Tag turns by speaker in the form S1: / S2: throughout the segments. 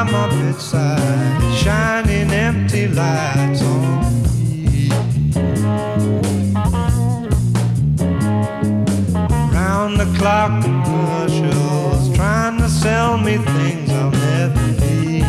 S1: by my bedside, shining empty lights on me. Round the clock commercials trying to sell me things I'll never need.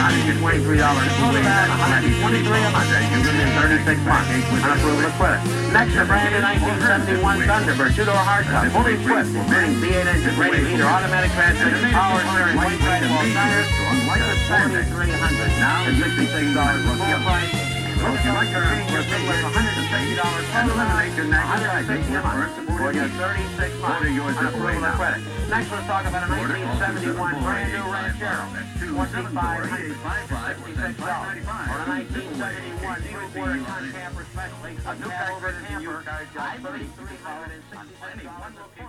S2: $23 Corovan, $123 a month. You live in 36 months. Unapproval of credit. Next, a brand new 1971 Thunderbird, two-door hardtop, fully equipped, including V8 engine, radiator heater, automatic transmission, power steering, white sidewall tires, $4,300. Now, $66 full price. Well, if you like your $160, eliminate your $160 a month for your 36 months. Unapproval of credit. Next, let's talk about a 1971 brand new Ranchero, $2,566, or a 1971 three-quarter ton camper special, a new camper, $3,367.